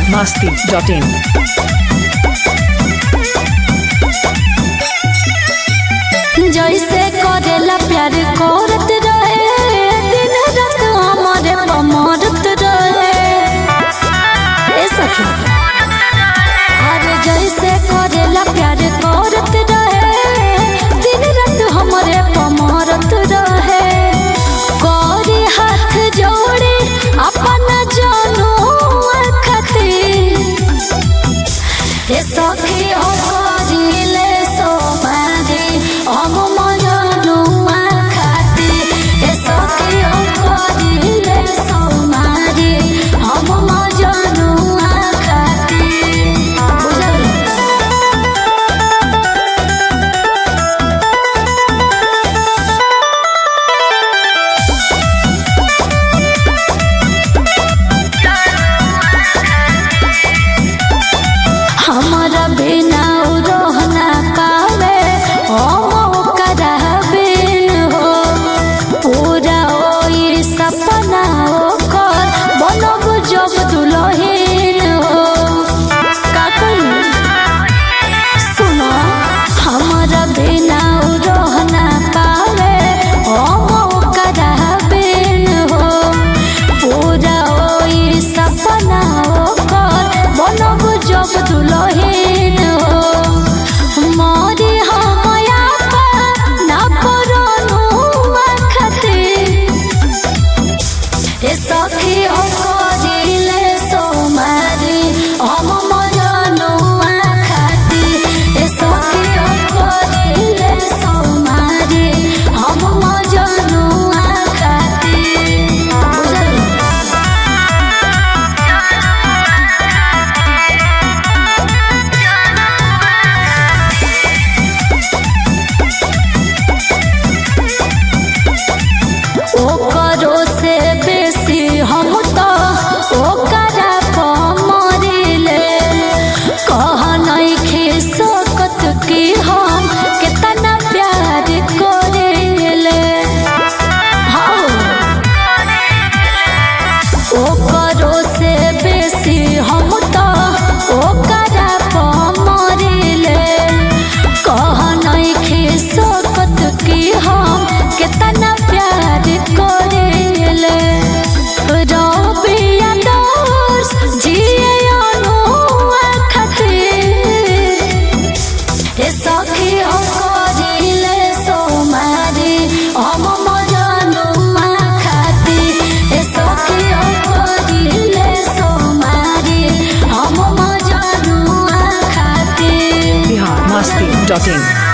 biharmasti.in जैसे करेला प्यार करत रहे दिन रात हमारे पमरत रहे अरे जैसे करेला प्यार करत रहे दिन रात हमारे पमरत रहे करे हाथ जोड़े अपना जानू खातिर हे सखी हो करिले सोमारी हम मजनू खातिर हे सखी हो करिले सोमारी हम मजनू खातिर बुझल हमारा बिना रहना पावे ओकरा बिन हो पूरा ओई सपना ओकर बनब जब दुल्हन हो का कही सुनो हमारा बिना रहना पावे ओकरा बिन हो पूरा ओई सपना ओकर बनब जब दुल्हन हो मोरी हमया ना परनु खातिर हे सखी हो करिले सोमारी हम मजनू खातिर हे सखी हो करिले सोमारी हम मजनू खातिर बुझल ओकरो से बेसी हम तो ओकरा पमरिले कह नइखे सकत कि हम कितना प्यार करेले हाँ ओकरो से बेसी हम तो ओकरा पमरिले कह नइखे सकत कि हम कितना प्यार करेले रबिया दोस जिए अनुआ खातिर हे सखी हो करिले सोमारी हम मजनू खातिर हे सखी हो करिले सोमारी हम मजनू खातिर biharmasti.in